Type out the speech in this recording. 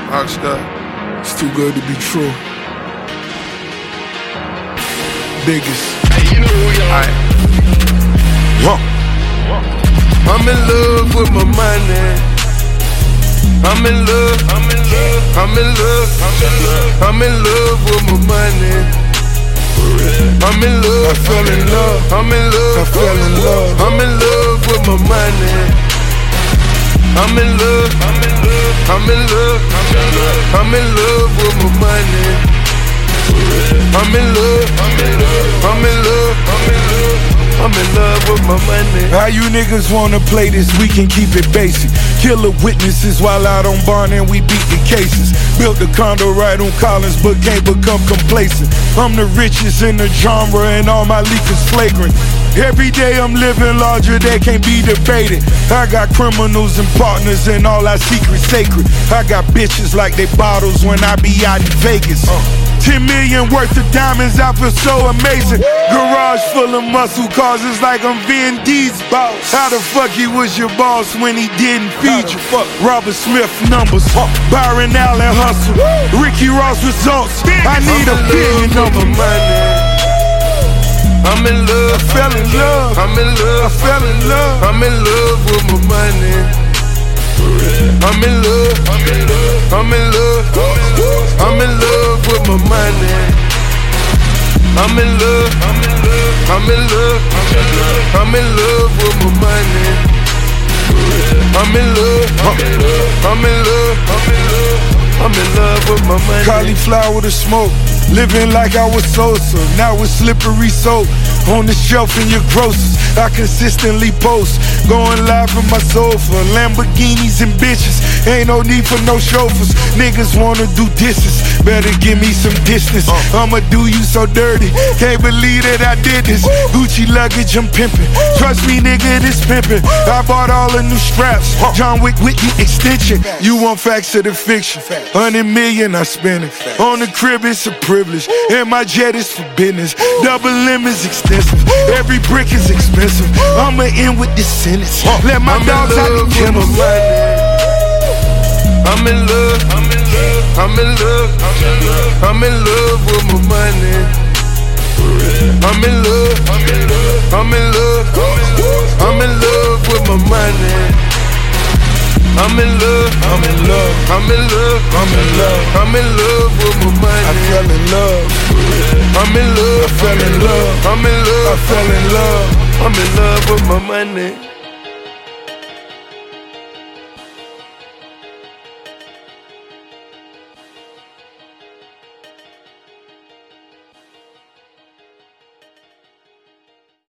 Oxstar. It's too good to be true. Biggest. Hey, you know who you are. I'm in love with my money. I'm in love. I'm in love. I'm in love. I'm in love with my money. I'm in love. I fell in love. I'm in love. I fell in love. I'm in love with my money. I'm in love. I'm in love. I'm in love. I'm in love with my money. I'm in love. I'm in love. I'm in love. I'm in love. I'm in love with my money. How you niggas wanna play this? We can keep it basic. Killer witnesses while out on Barn and we beat the cases. Built a condo right on Collins but can't become complacent. I'm the richest in the genre and all my leakers flagrant. Every day I'm living larger, that can't be debated. I got criminals and partners and all our secrets sacred. I got bitches like they bottles when I be out in Vegas. 10 million worth of diamonds, I feel so amazing. Garage full of muscle cars, it's like I'm Vin Diesel. How the fuck he was your boss when he didn't feed you? Robert Smith numbers, Byron Allen hustle, Ricky Ross results. I need a billion of them. I'm in love. I fell in love. I'm in love. I fell in love. I'm in love with my money. I'm in love. I'm in love. I'm in love. I'm in love with my money. I'm in love. I'm in love. I'm in love. I'm in love with my money. I'm in love. I'm in love. I'm in love. I'm in love with my money. Cauliflower to smoke, living like I was Sosa. Now it's slippery soap on the shelf in your grocers. I consistently post, going live from my sofa. Lamborghinis and bitches, ain't no need for no chauffeurs. Niggas wanna do disses, better give me some distance. I'ma do you so dirty, can't believe that I did this. Gucci luggage, I'm pimping. Trust me, nigga, this pimping. I bought all the new straps, John Wick with the extension. You want facts or the fiction? 100 million I spend it. On the crib it's a privilege, and my jet is for business. Double M is extensive, every brick is expensive. I'ma end with this sentence, let my dogs out the kennel. I'm in love. I'm in love. I'm in love. I'm in love with my money. I'm in love. I'm in love. I'm in love. I'm in love with my money. I'm in love. I'm in love. I'm in love. I'm in love. I'm in love with my money. I fell in love. I'm in love. I fell in love. I'm in love. I fell in love. I'm in love with my money.